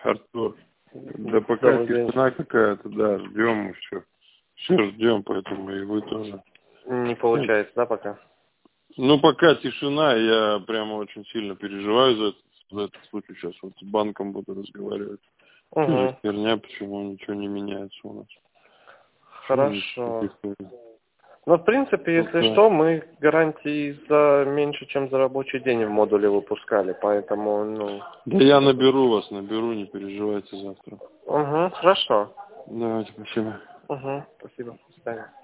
Артур. Да пока тишина какая-то, да, ждем еще. Все ждем, поэтому и вы тоже. Не получается, да, пока? Ну, пока тишина, я прямо очень сильно переживаю за этот случай. Сейчас вот с банком буду разговаривать. Что за херня, почему ничего не меняется у нас? Хорошо. Ну, в принципе, если что, мы гарантии за меньше, чем за рабочий день в модуле выпускали, поэтому, ну... Да я наберу вас, не переживайте завтра. Хорошо. Давайте, спасибо. Спасибо, до свидания.